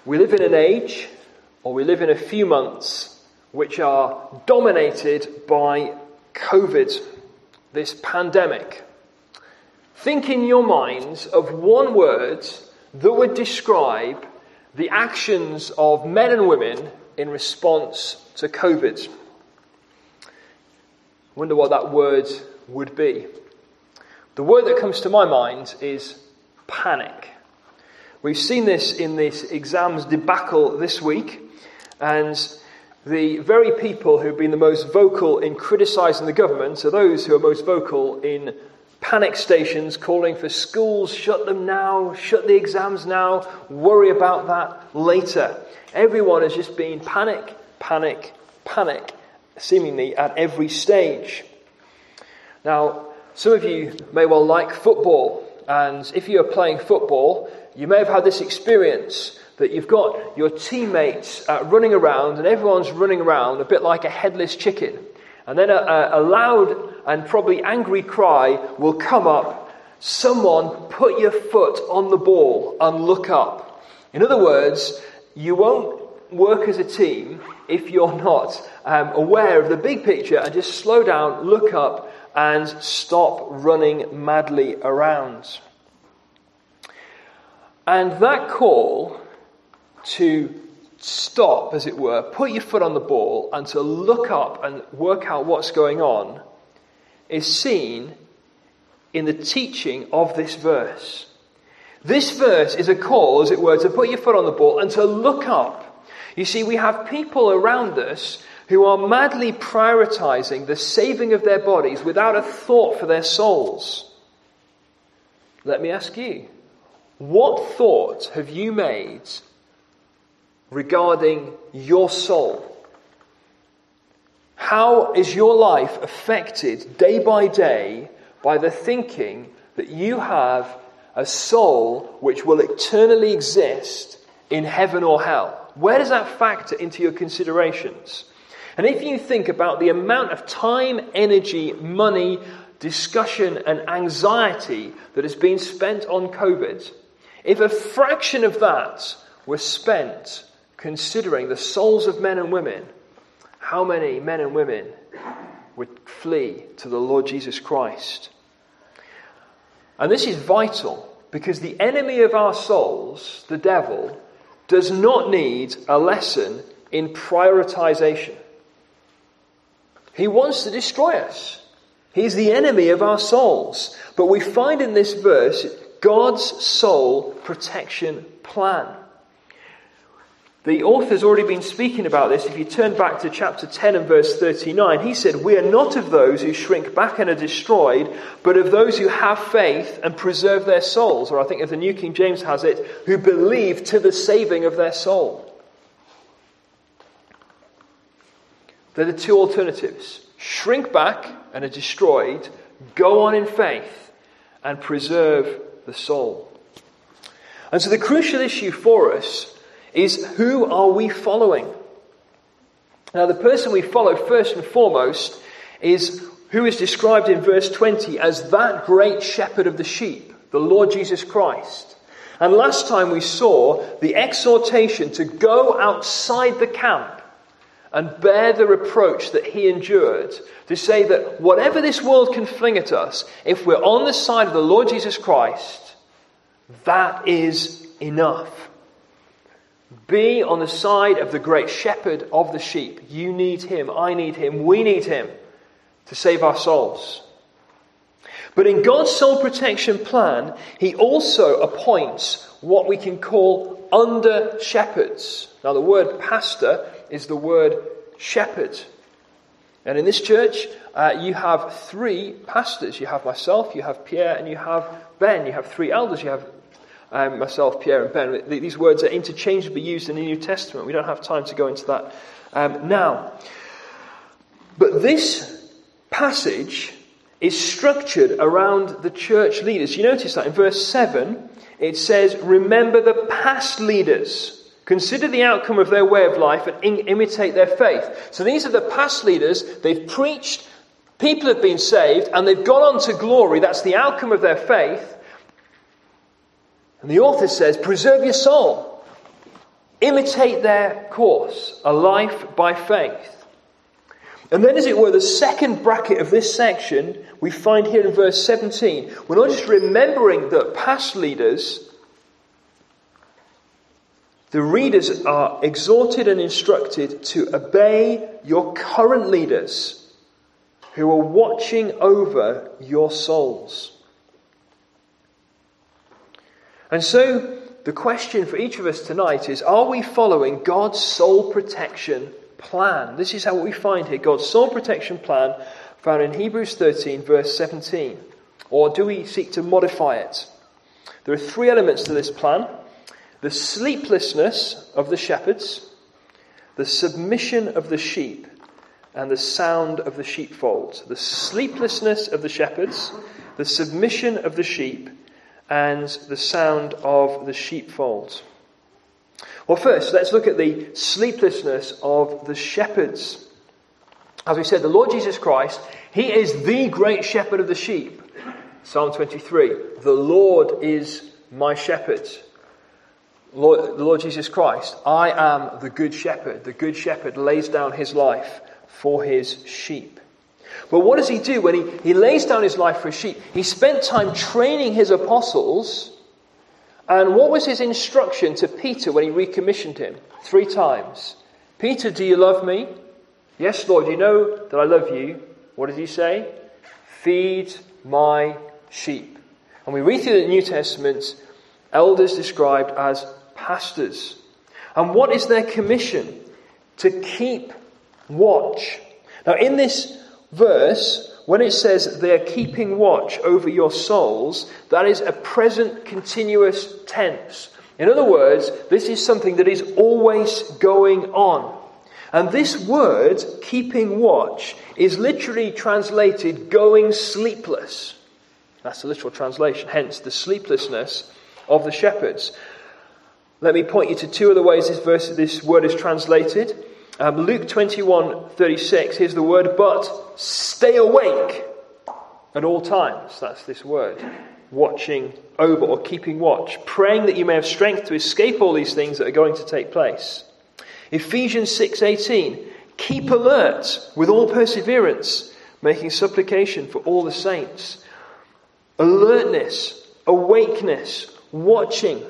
We live in an age, or we live in a few months, which are dominated by COVID, this pandemic. Think in your minds of one word that would describe the actions of men and women in response to COVID. Wonder what that word would be. The word that comes to my mind is panic. We've seen this in this exams debacle this week, and the very people who've been the most vocal in criticising the government are those who are most vocal in panic stations, calling for schools, shut them now, shut the exams now, worry about that later. Everyone has just been panic, panic, panic, seemingly at every stage. Now, some of you may well like football, and if you are playing football, you may have had this experience that you've got your teammates running around, and everyone's running around a bit like a headless chicken. And then a loud and probably angry cry will come up, someone put your foot on the ball and look up. In other words, you won't work as a team if you're not aware of the big picture and just slow down, look up and stop running madly around. And that call to stop, as it were, put your foot on the ball and to look up and work out what's going on is seen in the teaching of this verse. This verse is a call, as it were, to put your foot on the ball and to look up. You see, we have people around us who are madly prioritizing the saving of their bodies without a thought for their souls. Let me ask you, what thought have you made regarding your soul? How is your life affected day by day by the thinking that you have a soul which will eternally exist in heaven or hell? Where does that factor into your considerations? And if you think about the amount of time, energy, money, discussion and anxiety that has been spent on COVID, if a fraction of that was spent considering the souls of men and women, how many men and women would flee to the Lord Jesus Christ? And this is vital because the enemy of our souls, the devil, does not need a lesson in prioritization. He wants to destroy us. He's the enemy of our souls. But we find in this verse God's soul protection plan. The author's already been speaking about this. If you turn back to chapter 10 and verse 39, he said, "We are not of those who shrink back and are destroyed, but of those who have faith and preserve their souls." Or I think as the New King James has it, who believe to the saving of their soul. They're the two alternatives. Shrink back and are destroyed, go on in faith and preserve the soul. And so the crucial issue for us is, who are we following? Now, the person we follow first and foremost is who is described in verse 20 as that great shepherd of the sheep, the Lord Jesus Christ. And last time we saw the exhortation to go outside the camp and bear the reproach that he endured, to say that whatever this world can fling at us, if we're on the side of the Lord Jesus Christ, that is enough. Be on the side of the great shepherd of the sheep. You need him, I need him, we need him to save our souls. But in God's soul protection plan, he also appoints what we can call under shepherds. Now the word pastor is the word shepherd. And in this church, you have three pastors. You have myself, you have Pierre, and you have Ben. You have three elders. You have myself, Pierre, and Ben. These words are interchangeably used in the New Testament. We don't have time to go into that now. But this passage is structured around the church leaders. You notice that in verse 7, it says, "Remember the past leaders. Consider the outcome of their way of life and imitate their faith." So these are the past leaders. They've preached, people have been saved, and they've gone on to glory. That's the outcome of their faith. And the author says, preserve your soul. imitate their course, a life by faith. And then, as it were, the second bracket of this section we find here in verse 17. We're not just remembering that past leaders, the readers are exhorted and instructed to obey your current leaders who are watching over your souls. And so, the question for each of us tonight is, are we following God's soul protection plan? This is how we find here, God's soul protection plan found in Hebrews 13 verse 17. Or do we seek to modify it? There are three elements to this plan: the sleeplessness of the shepherds, the submission of the sheep, and the sound of the sheepfold. The sleeplessness of the shepherds, the submission of the sheep, and the sound of the sheepfold. Well, first, let's look at the sleeplessness of the shepherds. As we said, the Lord Jesus Christ, He is the great shepherd of the sheep. Psalm 23, the Lord is my shepherd. The Lord Jesus Christ, I am the good shepherd. The good shepherd lays down his life for his sheep. But what does he do when he lays down his life for his sheep? He spent time training his apostles. And what was his instruction to Peter when he recommissioned him? 3 times. Peter, do you love me? Yes, Lord, you know that I love you. What did he say? Feed my sheep. And we read through the New Testament, elders described as pastors. And what is their commission? To keep watch. Now in this verse, when it says they are keeping watch over your souls, that is a present continuous tense. In other words, this is something that is always going on. And this word, keeping watch, is literally translated going sleepless. That's the literal translation, hence the sleeplessness of the shepherds. Let me point you to 2 other ways this word is translated. Luke 21:36, here's the word, but stay awake at all times. That's this word, watching over or keeping watch, praying that you may have strength to escape all these things that are going to take place. Ephesians 6:18, keep alert with all perseverance, making supplication for all the saints. Alertness, awakeness, watching.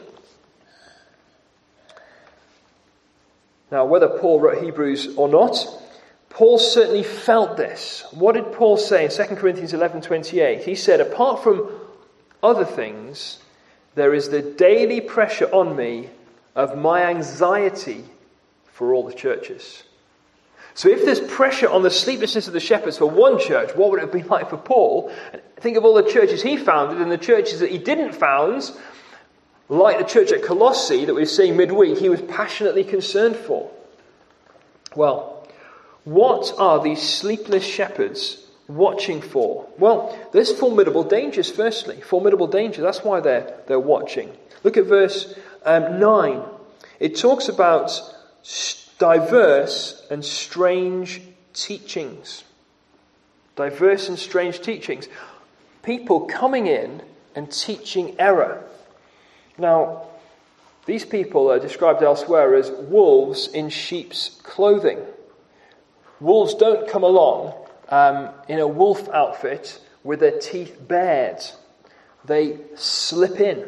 Now, whether Paul wrote Hebrews or not, Paul certainly felt this. What did Paul say in 2 Corinthians 11:28? He said, apart from other things, there is the daily pressure on me of my anxiety for all the churches. So if there's pressure on the sleeplessness of the shepherds for one church, what would it have been like for Paul? Think of all the churches he founded and the churches that he didn't found. Like the church at Colossae that we were seeing midweek, he was passionately concerned for. Well, what are these sleepless shepherds watching for? Well, there's formidable dangers, firstly. Formidable danger. That's why they're watching. Look at verse 9. It talks about diverse and strange teachings. Diverse and strange teachings. People coming in and teaching error. Now, these people are described elsewhere as wolves in sheep's clothing. Wolves don't come along in a wolf outfit with their teeth bared. They slip in.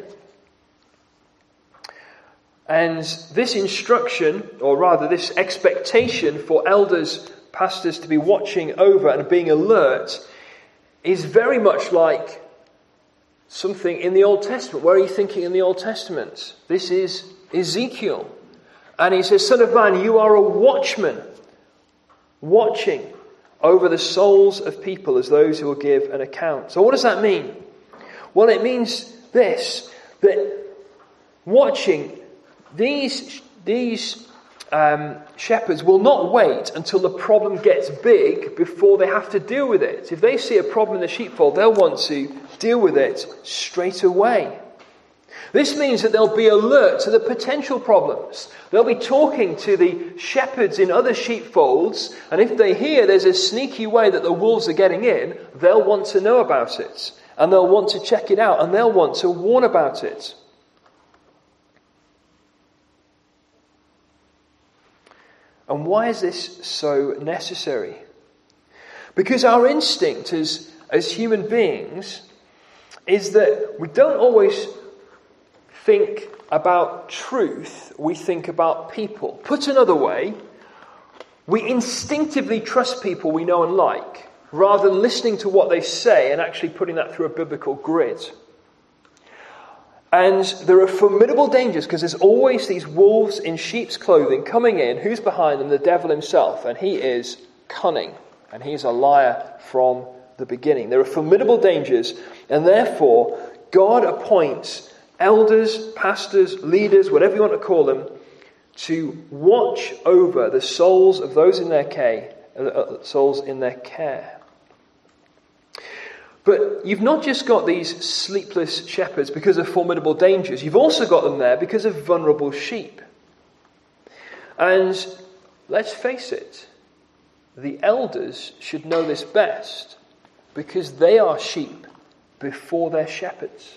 And this instruction, or rather this expectation for elders, pastors to be watching over and being alert, is very much like something in the Old Testament. Where are you thinking in the Old Testament? This is Ezekiel. And he says, Son of man, you are a watchman, watching over the souls of people as those who will give an account. So what does that mean? Well, it means this, that watching, these shepherds will not wait until the problem gets big before they have to deal with it. If they see a problem in the sheepfold, they'll want to deal with it straight away. This means that they'll be alert to the potential problems. They'll be talking to the shepherds in other sheepfolds, and if they hear there's a sneaky way that the wolves are getting in, they'll want to know about it, and they'll want to check it out, and they'll want to warn about it. And why is this so necessary? Because our instinct as human beings is that we don't always think about truth, we think about people. Put another way, we instinctively trust people we know and like, rather than listening to what they say and actually putting that through a biblical grid. And there are formidable dangers because there's always these wolves in sheep's clothing coming in. Who's behind them? The devil himself. And he is cunning. And he's a liar from the beginning. There are formidable dangers. And therefore, God appoints elders, pastors, leaders, whatever you want to call them, to watch over the souls of those in their care. But you've not just got these sleepless shepherds because of formidable dangers. You've also got them there because of vulnerable sheep. And let's face it, the elders should know this best because they are sheep before they're shepherds.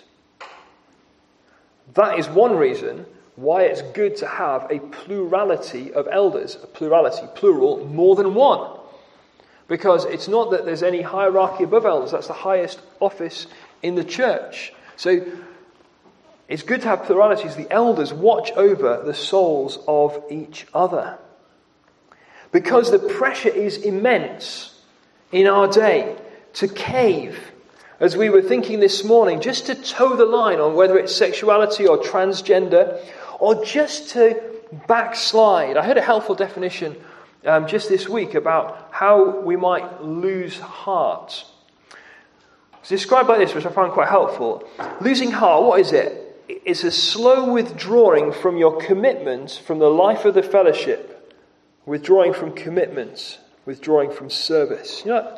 That is one reason why it's good to have a plurality of elders. A plurality, plural, more than one. Because it's not that there's any hierarchy above elders. That's the highest office in the church. So it's good to have pluralities. The elders watch over the souls of each other. Because the pressure is immense in our day to cave. As we were thinking this morning, just to toe the line on whether it's sexuality or transgender, or just to backslide. I heard a helpful definition just this week about how we might lose heart. It's described like this, which I found quite helpful. Losing heart, what is it? It's a slow withdrawing from your commitment from the life of the fellowship, withdrawing from commitments, withdrawing from service. You know,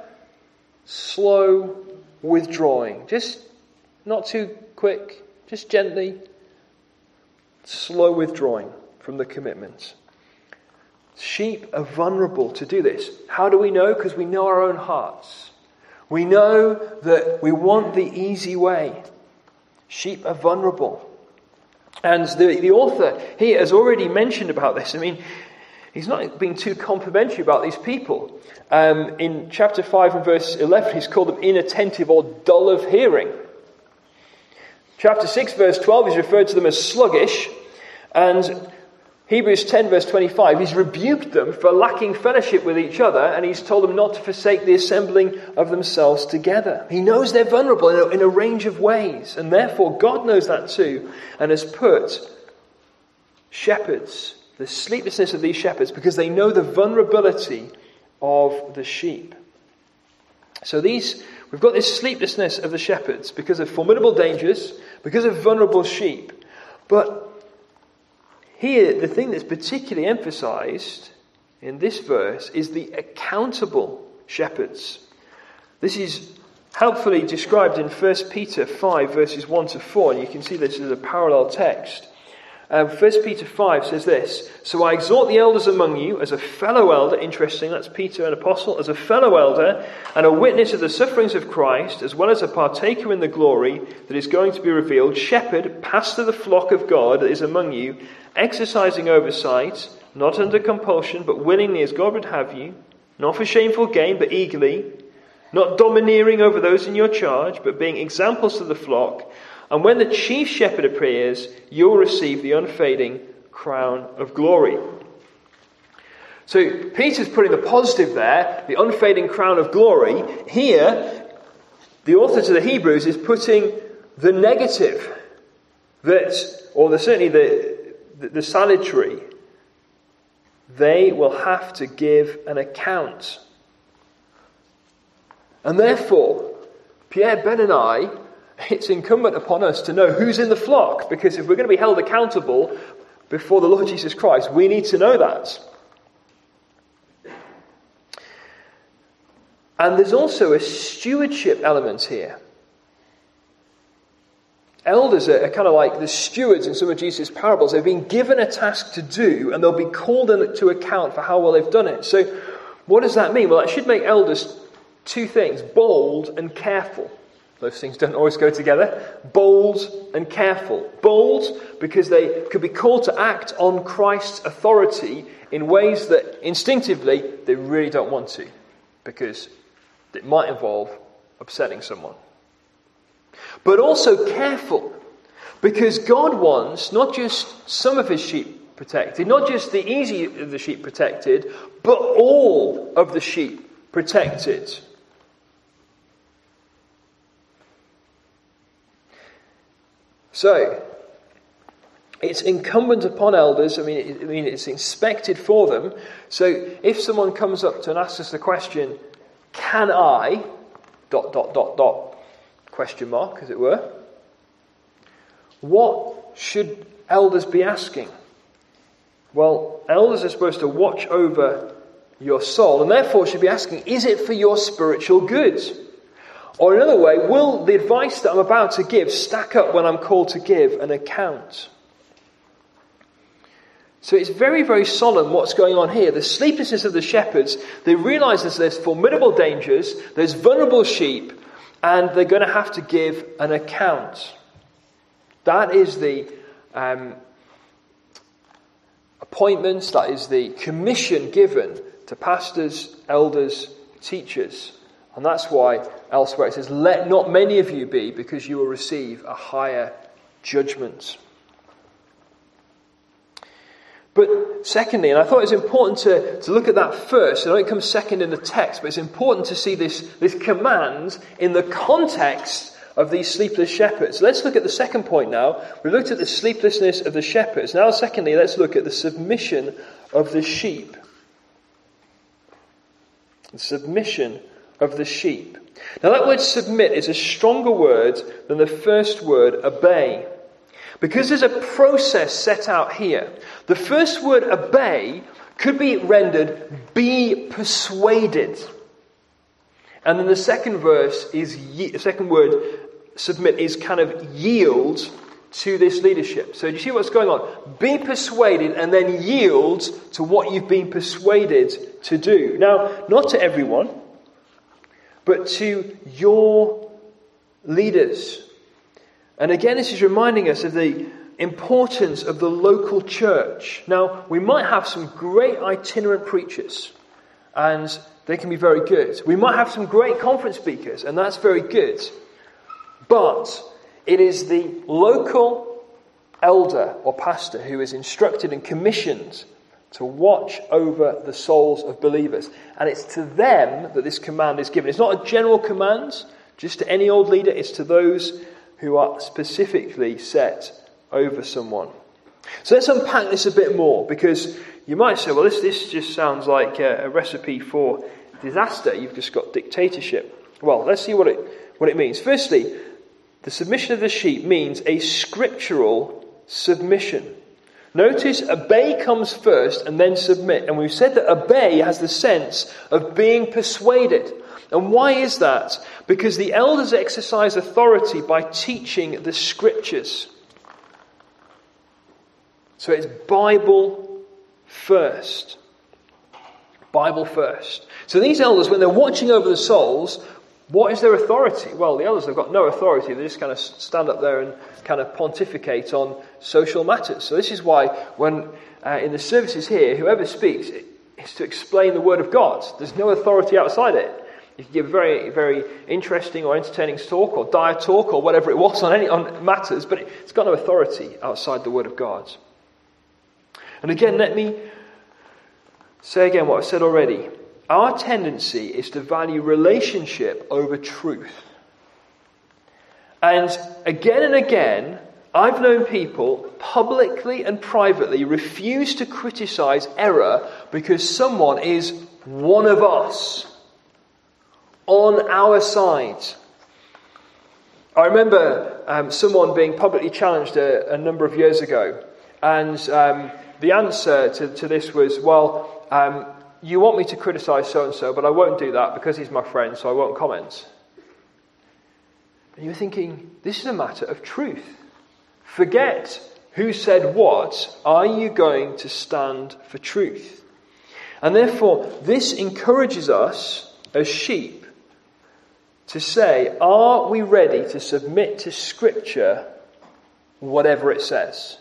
slow withdrawing, just not too quick, just gently, slow withdrawing from the commitments. Sheep are vulnerable to do this. How do we know? Because we know our own hearts. We know that we want the easy way. Sheep are vulnerable. And the author here has already mentioned about this. I mean, he's not being too complimentary about these people. In chapter 5 and verse 11, he's called them inattentive or dull of hearing. Chapter 6 verse 12, he's referred to them as sluggish. And Hebrews 10 verse 25, he's rebuked them for lacking fellowship with each other, and he's told them not to forsake the assembling of themselves together. He knows they're vulnerable in a range of ways, and therefore God knows that too, and has put shepherds, the sleeplessness of these shepherds, because they know the vulnerability of the sheep. So we've got this sleeplessness of the shepherds because of formidable dangers, because of vulnerable sheep. But here, the thing that's particularly emphasized in this verse is the accountable shepherds. This is helpfully described in 1 Peter 5 verses 1 to 4, and you can see this as a parallel text. 1 Peter 5 says this: "So I exhort the elders among you as a fellow elder," interesting, that's Peter, an apostle, "as a fellow elder and a witness of the sufferings of Christ, as well as a partaker in the glory that is going to be revealed, shepherd, pastor the flock of God that is among you, exercising oversight, not under compulsion, but willingly as God would have you, not for shameful gain, but eagerly, not domineering over those in your charge, but being examples to the flock. And when the chief shepherd appears, you'll receive the unfading crown of glory." So Peter's putting the positive there, the unfading crown of glory. Here, the author to the Hebrews is putting the negative, certainly the salutary. They will have to give an account. And therefore, Pierre, Ben and I, it's incumbent upon us to know who's in the flock, because if we're going to be held accountable before the Lord Jesus Christ, we need to know that. And there's also a stewardship element here. Elders are kind of like the stewards in some of Jesus' parables. They've been given a task to do, and they'll be called to account for how well they've done it. So what does that mean? Well, that should make elders two things: bold and careful. Those things don't always go together. Bold and careful. Bold because they could be called to act on Christ's authority in ways that instinctively they really don't want to, because it might involve upsetting someone. But also careful, because God wants not just some of his sheep protected, not just the easy of the sheep protected, but all of the sheep protected. So, it's incumbent upon elders, it's expected for them. So, if someone comes up to and asks us the question, can I, ... question mark, as it were, what should elders be asking? Well, elders are supposed to watch over your soul, and therefore should be asking, is it for your spiritual good? Or another way, will the advice that I'm about to give stack up when I'm called to give an account? So it's very, very solemn what's going on here. The sleeplessness of the shepherds, they realise there's formidable dangers, there's vulnerable sheep, and they're going to have to give an account. That is the appointments, that is the commission given to pastors, elders, teachers. And that's why elsewhere it says, let not many of you be, because you will receive a higher judgment. But secondly, and I thought it was important to look at that first, I know it comes second in the text, but it's important to see this command in the context of these sleepless shepherds. Let's look at the second point now. We've looked at the sleeplessness of the shepherds. Now, secondly, let's look at the submission of the sheep. The submission of the sheep. Now, that word submit is a stronger word than the first word obey, because there's a process set out here. The first word obey could be rendered be persuaded. And then the second word submit is kind of yield to this leadership. So do you see what's going on? Be persuaded and then yield to what you've been persuaded to do. Now, not to everyone, but to your leaders. And again, this is reminding us of the importance of the local church. Now, we might have some great itinerant preachers, and they can be very good. We might have some great conference speakers, and that's very good. But it is the local elder or pastor who is instructed and commissioned to watch over the souls of believers. And it's to them that this command is given. It's not a general command, just to any old leader. It's to those who are specifically set over someone. So let's unpack this a bit more, because you might say, well, this just sounds like a recipe for disaster. You've just got dictatorship. Well, let's see what it means. Firstly, the submission of the sheep means a scriptural submission. Notice obey comes first and then submit. And we've said that obey has the sense of being persuaded. And why is that? Because the elders exercise authority by teaching the scriptures. So it's Bible first. Bible first. So these elders, when they're watching over the souls, what is their authority? Well, the elders have got no authority. They just kind of stand up there and kind of pontificate on social matters. So this is why when in the services here, whoever speaks is to explain the Word of God. There's no authority outside it. You can give very, very interesting or entertaining talk or dire talk or whatever it was on matters, but it's got no authority outside the Word of God. And again, let me say again what I've said already. Our tendency is to value relationship over truth. And again, I've known people publicly and privately refuse to criticize error because someone is one of us, on our side. I remember someone being publicly challenged a number of years ago, and the answer to this was, well, you want me to criticize so-and-so, but I won't do that because he's my friend, so I won't comment. And you're thinking, this is a matter of truth. Forget who said what. Are you going to stand for truth? And therefore, this encourages us as sheep to say, are we ready to submit to Scripture whatever it says?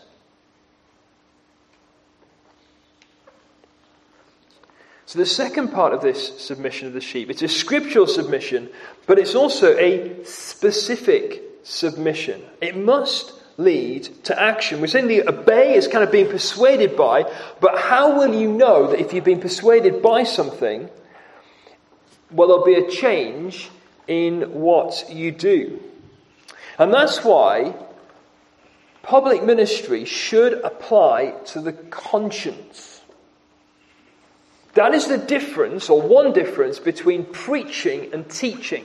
So the second part of this submission of the sheep, it's a scriptural submission, but it's also a specific submission. It must lead to action. We're saying the obey is kind of being persuaded by, but how will you know that if you've been persuaded by something, well, there'll be a change in what you do? And that's why public ministry should apply to the conscience. That is the difference, or one difference, between preaching and teaching.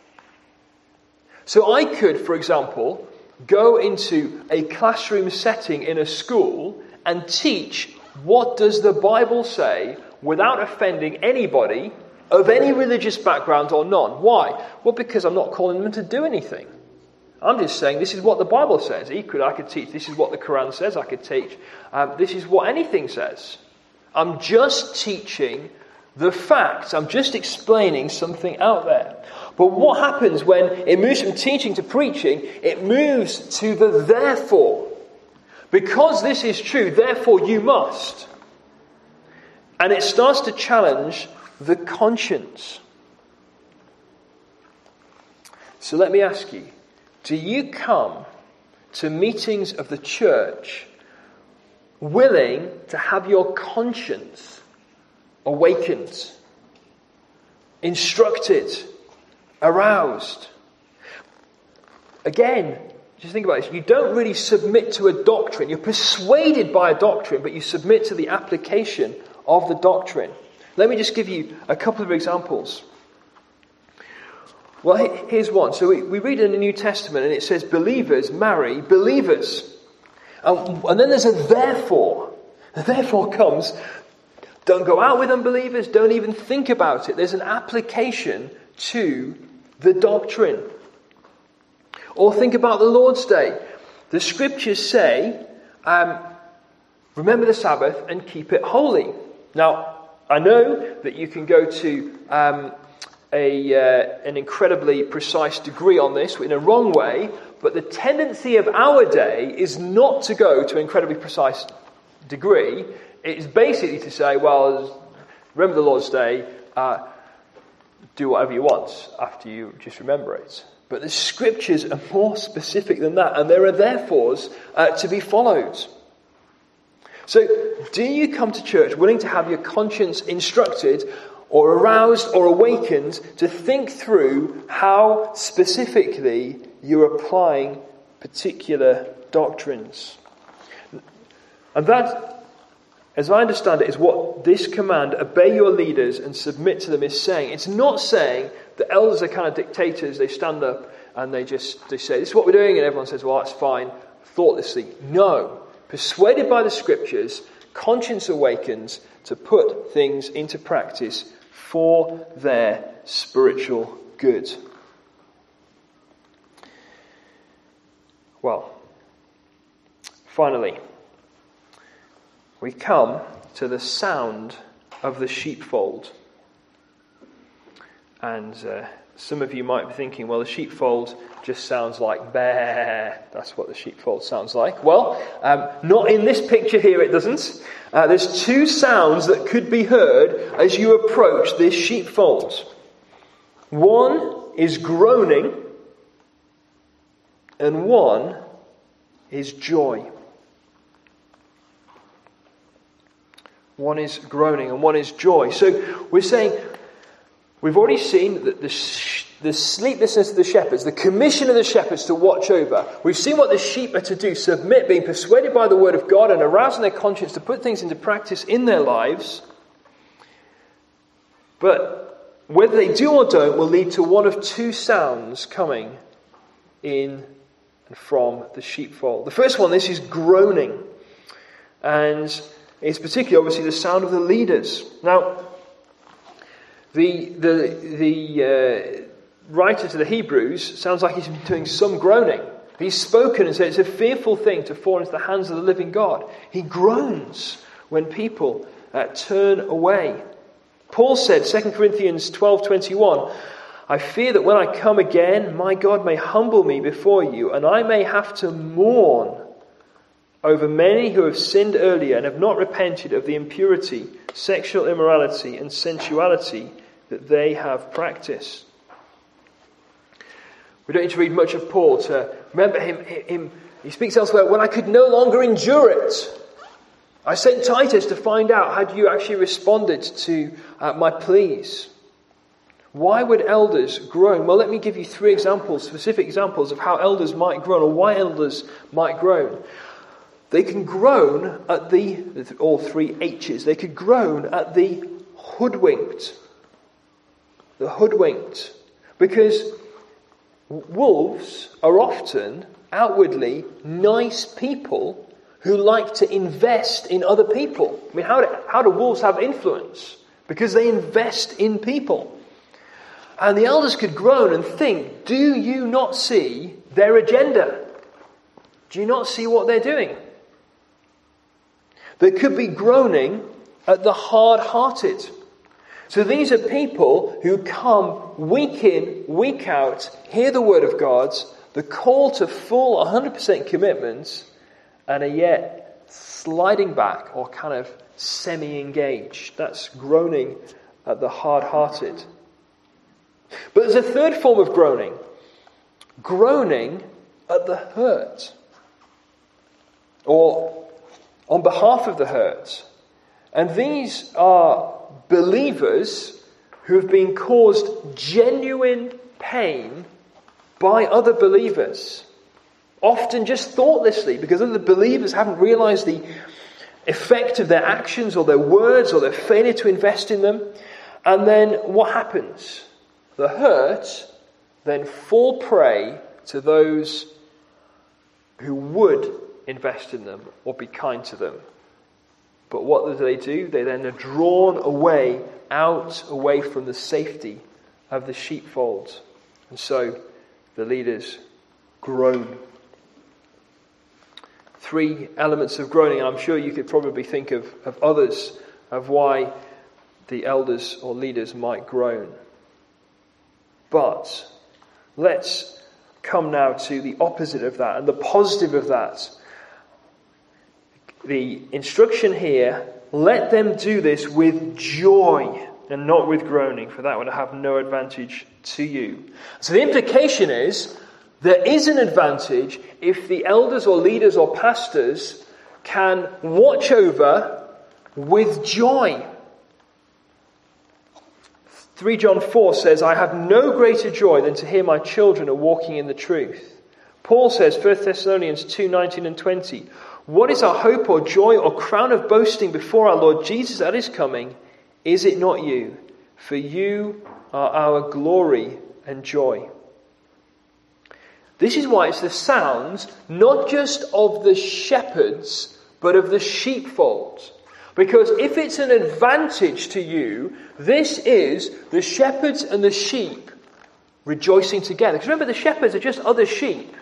So I could, for example, go into a classroom setting in a school and teach what does the Bible say without offending anybody of any religious background or none. Why? Well, because I'm not calling them to do anything. I'm just saying this is what the Bible says. Equally, I could teach this is what the Quran says. I could teach this is what anything says. I'm just teaching the facts. I'm just explaining something out there. But what happens when it moves from teaching to preaching? It moves to the therefore. Because this is true, therefore you must. And it starts to challenge the conscience. So let me ask you, do you come to meetings of the church willing to have your conscience awakened, instructed, aroused? Again, just think about this. You don't really submit to a doctrine. You're persuaded by a doctrine, but you submit to the application of the doctrine. Let me just give you a couple of examples. Well, here's one. So we read in the New Testament and it says believers marry believers. And then there's a therefore. The therefore comes, don't go out with unbelievers, don't even think about it. There's an application to the doctrine. Or think about the Lord's Day. The scriptures say, remember the Sabbath and keep it holy. Now, I know that you can go to an incredibly precise degree on this in a wrong way, but the tendency of our day is not to go to an incredibly precise degree. It's basically to say, well, remember the Lord's Day, do whatever you want after you just remember it. But the scriptures are more specific than that, and there are therefores to be followed. So, do you come to church willing to have your conscience instructed or aroused or awakened to think through how specifically you're applying particular doctrines? And that, as I understand it, is what this command, obey your leaders and submit to them, is saying. It's not saying that elders are kind of dictators. They stand up and they say, this is what we're doing, and everyone says, well, that's fine, thoughtlessly. No. Persuaded by the scriptures, conscience awakens to put things into practice for their spiritual good. Well, finally, we come to the sound of the sheepfold. And some of you might be thinking, well, the sheepfold just sounds like bear. That's what the sheepfold sounds like. Well, not in this picture here, it doesn't. There's two sounds that could be heard as you approach this sheepfold. One is groaning, and one is joy. One is groaning and one is joy. So we're saying, we've already seen that the sleeplessness of the shepherds, the commission of the shepherds to watch over. We've seen what the sheep are to do, submit, being persuaded by the word of God and arousing their conscience to put things into practice in their lives. But whether they do or don't will lead to one of two sounds coming in and from the sheepfold. The first one, this is groaning. And it's particularly, obviously, the sound of the leaders. Now, the writer to the Hebrews sounds like he's been doing some groaning. He's spoken and said it's a fearful thing to fall into the hands of the living God. He groans when people turn away. Paul said, 2 Corinthians 12:21, I fear that when I come again, my God may humble me before you, and I may have to mourn over many who have sinned earlier and have not repented of the impurity, sexual immorality, and sensuality that they have practiced. We don't need to read much of Paul to remember him. He speaks elsewhere, when I could no longer endure it, I sent Titus to find out had you actually responded to my pleas. Why would elders groan? Well, let me give you 3 examples, specific examples of how elders might groan, or why elders might groan. They can groan at all 3 H's. They could groan at the hoodwinked. The hoodwinked. Because wolves are often outwardly nice people who like to invest in other people. I mean, how do wolves have influence? Because they invest in people. And the elders could groan and think, do you not see their agenda? Do you not see what they're doing? They could be groaning at the hard-hearted. So these are people who come week in, week out, hear the word of God, the call to full 100% commitment, and are yet sliding back or kind of semi-engaged. That's groaning at the hard-hearted. But there's a third form of groaning. Groaning at the hurt. Or on behalf of the hurt. And these are believers who have been caused genuine pain by other believers. Often just thoughtlessly, because other believers haven't realized the effect of their actions or their words or their failure to invest in them. And then what happens? The hurt then fall prey to those who would invest in them or be kind to them. But what do? They then are drawn away from the safety of the sheepfold. And so the leaders groan. 3 elements of groaning, and I'm sure you could probably think of others of why the elders or leaders might groan. But let's come now to the opposite of that and the positive of that. The instruction here, let them do this with joy and not with groaning, for that would have no advantage to you. So the implication is, there is an advantage if the elders or leaders or pastors can watch over with joy. 3 John 4 says, I have no greater joy than to hear my children are walking in the truth. Paul says, 1 Thessalonians 2:19 and 20, what is our hope or joy or crown of boasting before our Lord Jesus at his coming? Is it not you? For you are our glory and joy. This is why it's the sounds, not just of the shepherds, but of the sheepfold. Because if it's an advantage to you, this is the shepherds and the sheep rejoicing together. Because remember, the shepherds are just other sheep.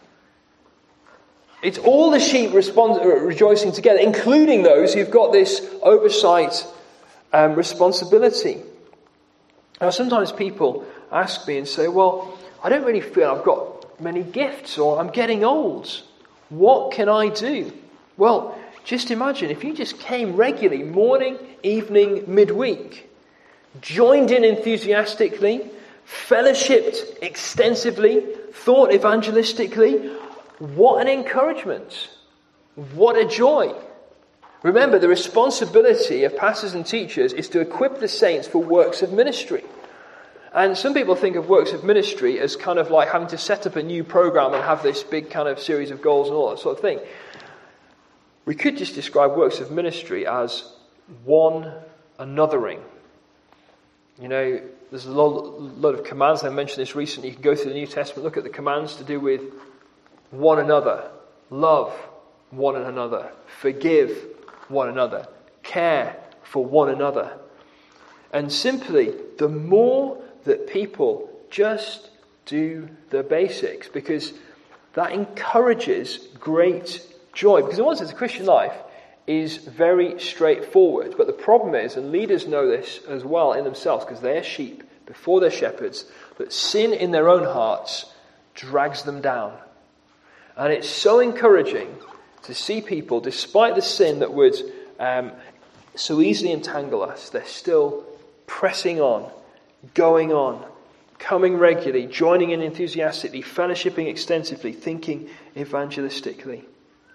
It's all the sheep rejoicing together, including those who've got this oversight responsibility. Now, sometimes people ask me and say, well, I don't really feel I've got many gifts, or I'm getting old. What can I do? Well, just imagine if you just came regularly, morning, evening, midweek, joined in enthusiastically, fellowshipped extensively, thought evangelistically. What an encouragement. What a joy. Remember, the responsibility of pastors and teachers is to equip the saints for works of ministry. And some people think of works of ministry as kind of like having to set up a new program and have this big kind of series of goals and all that sort of thing. We could just describe works of ministry as one anothering. You know, there's a lot of commands. I mentioned this recently. You can go through the New Testament, look at the commands to do with one another, love one another, forgive one another, care for one another. And simply, the more that people just do the basics, because that encourages great joy. Because in one sense, the Christian life is very straightforward. But the problem is, and leaders know this as well in themselves, because they're sheep before they're shepherds, that sin in their own hearts drags them down. And it's so encouraging to see people, despite the sin that would so easily entangle us, they're still pressing on, going on, coming regularly, joining in enthusiastically, fellowshipping extensively, thinking evangelistically.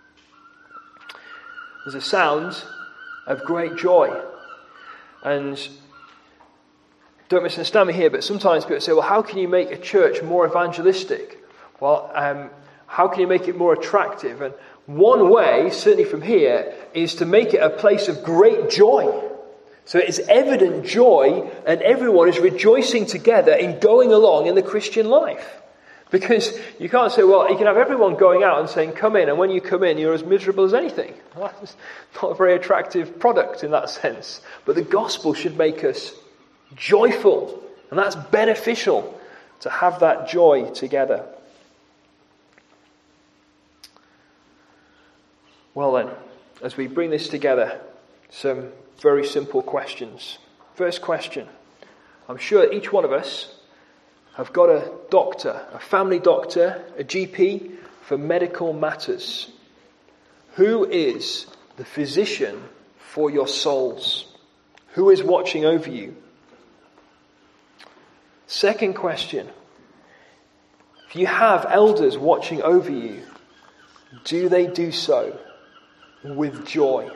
There's a sound of great joy. And don't misunderstand me here, but sometimes people say, well, how can you make a church more evangelistic? Well, how can you make it more attractive? And one way, certainly from here, is to make it a place of great joy. So it's evident joy, and everyone is rejoicing together in going along in the Christian life. Because you can't say, well, you can have everyone going out and saying, come in, and when you come in, you're as miserable as anything. Well, that's not a very attractive product in that sense. But the gospel should make us joyful, and that's beneficial to have that joy together. Well then, as we bring this together, some very simple questions. First question. I'm sure each one of us have got a doctor, a family doctor, a GP for medical matters. Who is the physician for your souls? Who is watching over you? Second question. If you have elders watching over you, do they do so with joy?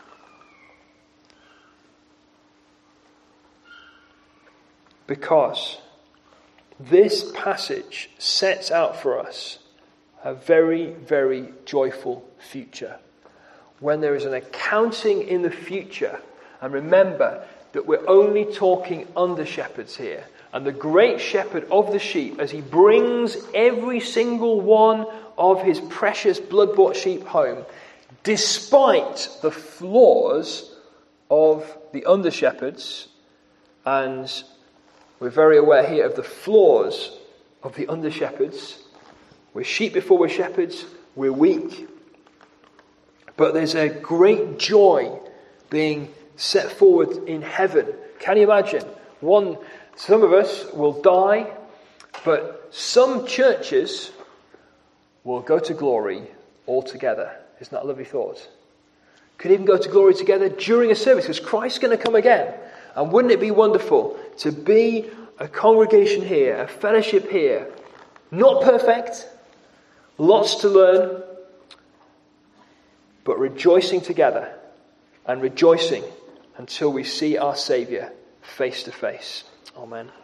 Because this passage sets out for us a very, very joyful future. When there is an accounting in the future, and remember that we're only talking under shepherds here, and the great shepherd of the sheep, as he brings every single one of his precious blood-bought sheep home, despite the flaws of the under-shepherds, and we're very aware here of the flaws of the under-shepherds. We're sheep before we're shepherds. We're weak. But there's a great joy being set forward in heaven. Can you imagine? Some of us will die, but some churches will go to glory all together. Isn't that a lovely thought? Could even go to glory together during a service, because Christ's going to come again. And wouldn't it be wonderful to be a congregation here, a fellowship here, not perfect, lots to learn, but rejoicing together and rejoicing until we see our Saviour face to face. Amen.